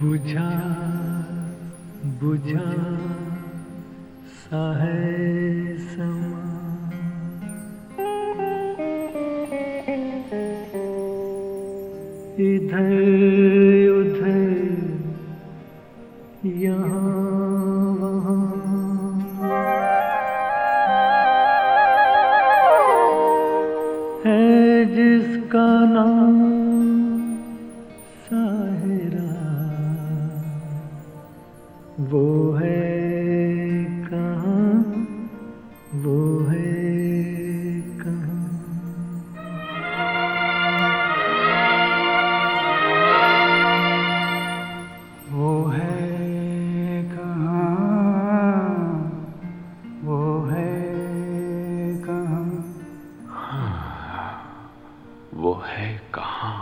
बुझा बुझा सा है समा, इधर उधर यहाँ वहाँ, है जिसका नाम साहिरा, वो है कहाँ, वो है कहाँ। वो है कहाँ, वो है कहाँ, वो है कहाँ।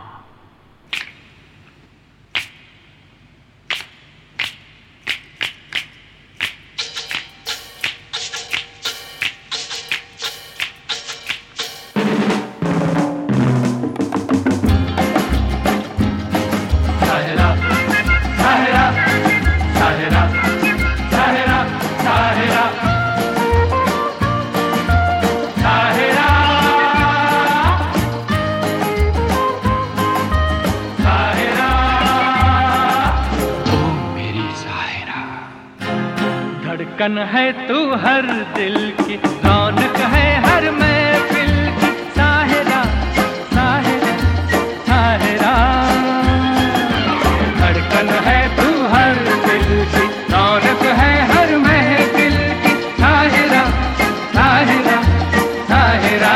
धड़कन है तू हर दिल की, रौनक है हर महफिल की, साहिरा साहिरा साहिरा। धड़कन है तू हर दिल की, रौनक है हर महफिल की, साहिरा साहिरा साहिरा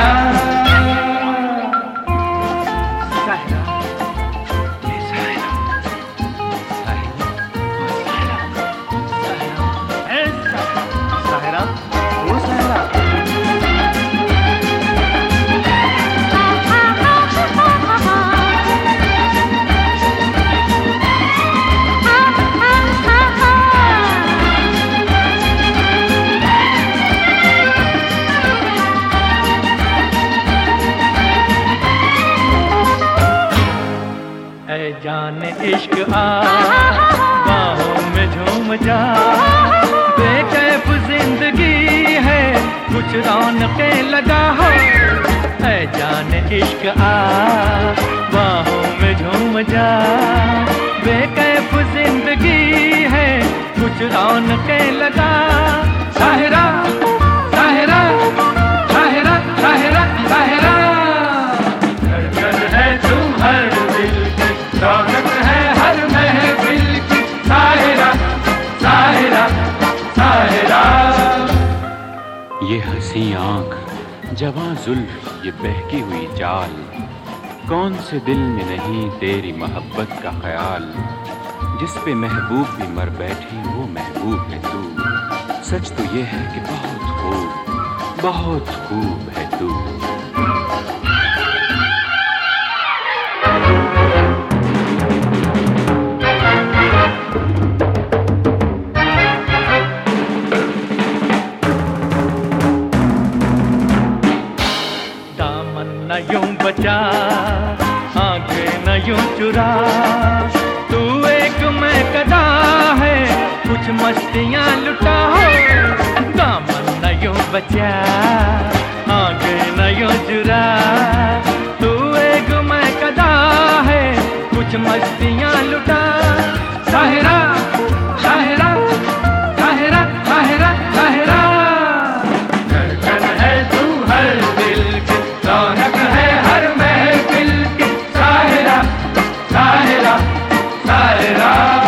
साहिरा। ऐ जाने इश्क आ बाहों में झूम जा, बेकैफ जिंदगी है कुछ रौनकें लगा हो। ऐ जाने इश्क आ बाहों में झूम जा, बेकैफ जिंदगी है कुछ रौनकें लगा। साहिरा साहिरा साहिरा साहिरा साहिरा। धड़कन है तू हर दिल की, रौनक है हर महफिल की, साहिरा साहिरा साहिरा। ये हंसी आंख, जवां जुल्फ, ये बहकी हुई चाल, कौन से दिल में नहीं तेरी मोहब्बत का ख्याल। जिस पे महबूब भी मर बैठी वो महबूब है तू। सच तो ये है कि बहुत खूब है तू। दामन न यूं बचा, आंखें न यूं चुरा, तू एक मैं कदा है कुछ मस्तियां लुटा हो। दामन न यूं बचा, आंखें न यूं चुरा, तू एक मैं कदा है कुछ मस्तियां लुटा। साहिरा साहिरा साहिरा साहिरा साहिरा। धड़कन है तू हर दिल की, रौनक है हर महफिल की, साहिरा साहिरा साहिरा।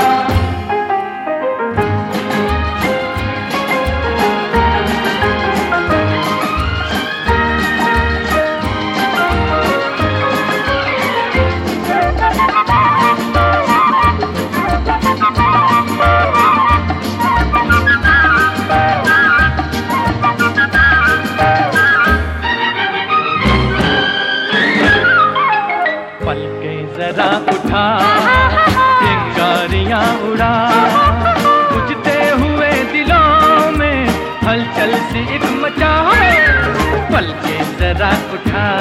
जरा उठा चिंगारियां उड़ा, बुझते हुए दिलों में हलचल सी एक मचा। पलके जरा उठा